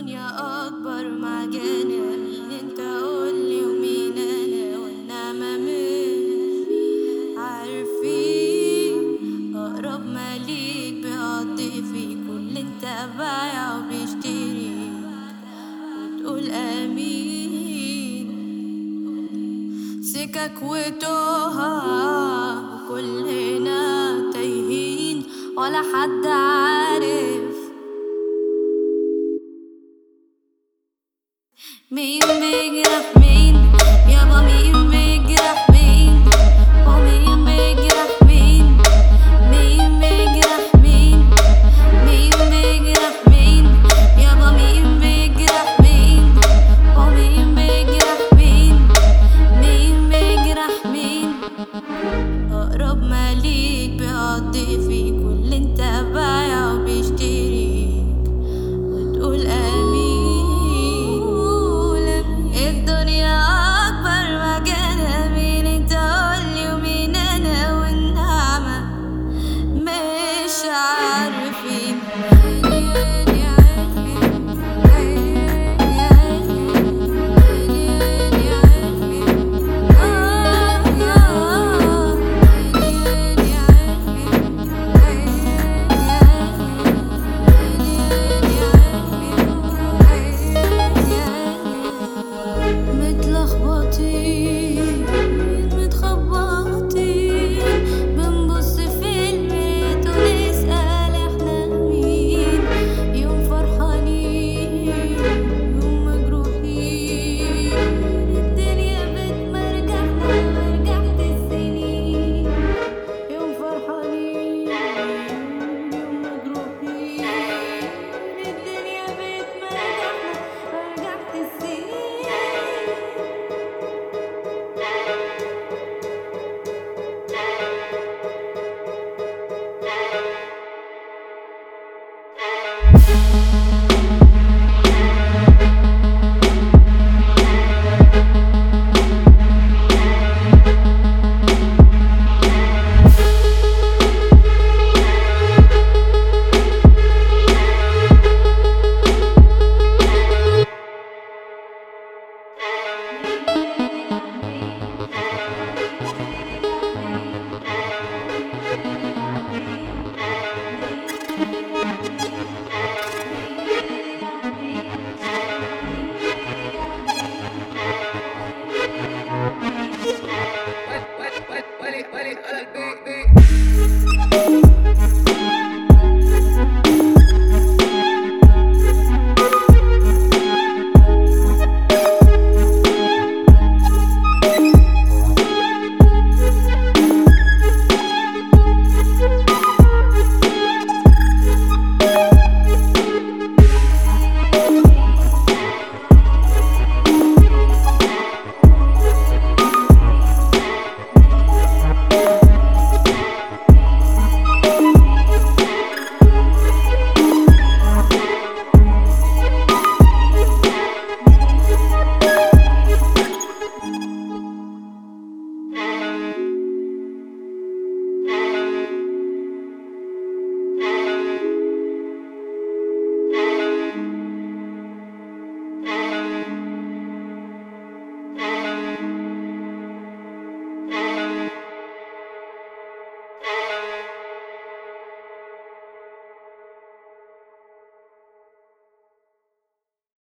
الدنيا أكبر معجنة، مين انت قولي ومين أنا وإنما مش عارفين. أقرب ما ليك بيقضي فيك واللي انت بايع وبيشتري وتقول آمين. سكك وتوها وكلنا تايهين ولا حد عارف مين بيجرح مين. يابا مين بيجرح مين ومين بيجرح مين. مين بيجرح مين. مين بيجرح مين. يابا مين بيجرح مين ومين بيجرح مين. مين بيجرح مين. أقرب ما ليك بيقضي فيك واللي انت بايع وبيشتريك وتقول آمين. الدنيا أكبر مجانا، مين انت قولي ومين أنا والنعمة مش عارفين. متلخبطين متخبطين بنبص في البيت ونسأل احنا مين. يوم فرحانين يوم مجروحين، الدنيا بتمرجحنا مرجحت السنين. يوم فرحانين يوم مجروحين، الدنيا بتمرجحنا مرجحت السنين.